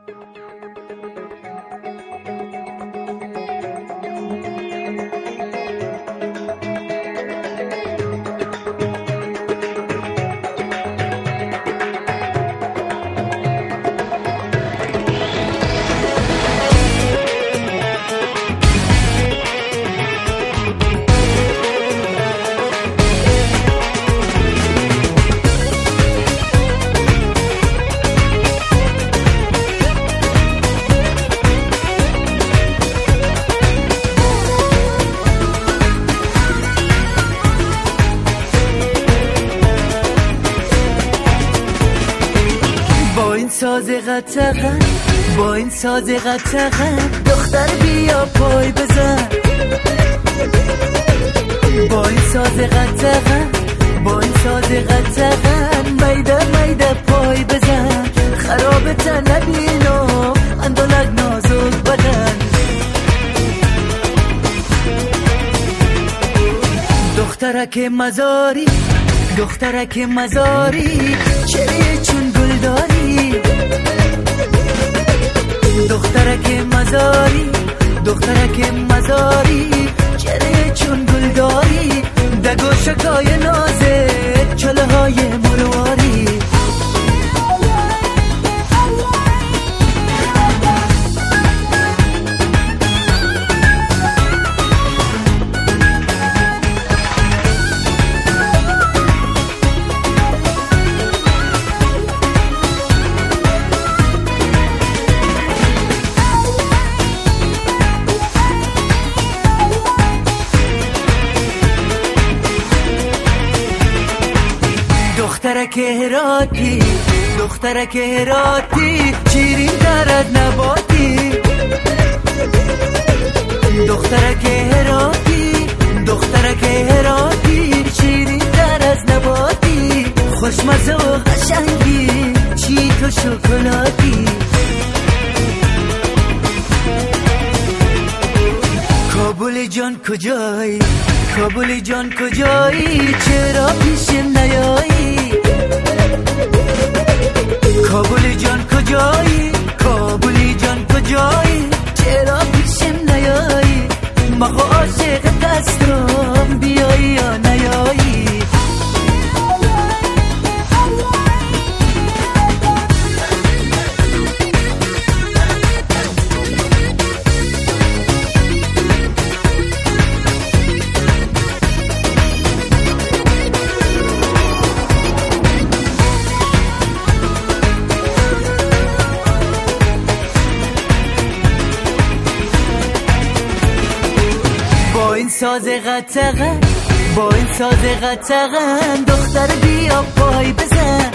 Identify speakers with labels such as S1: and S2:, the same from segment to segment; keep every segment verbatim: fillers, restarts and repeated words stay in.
S1: ساز قطغن با این ساز قطغن دختر بیا پای بزن با این ساز قطغن با این ساز قطغن میده میده پای بزن خراب تن نبینم اندالک نازک بدن دخترک مزاری دخترک مزاری چریه چون گل داری دخترک مزاری دخترک مزاری چریه چون گل داری دگو شکای نازه چله های مرواری دخترک هراتی دخترک هراتی چیرین درد نباتی دخترک هراتی دخترک هراتی چیرین درد نباتی خوشمزه و قشنگی چیت و شکلاتی کابل جان کجایی کابل جان کجایی چرا پیشم نیایی کابل جان کجایی کابل جان کجایی چرا پیشم نیایی مخو عاشق دستم بیایی یا نیایی با این ساز قطغن با این ساز قطغن دختر بیا پای بزن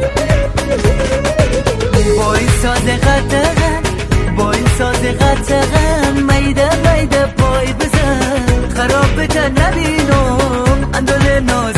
S1: با این ساز قطغن با این ساز قطغن میده میده پای بزن خراب بتن نبینم اندال ناز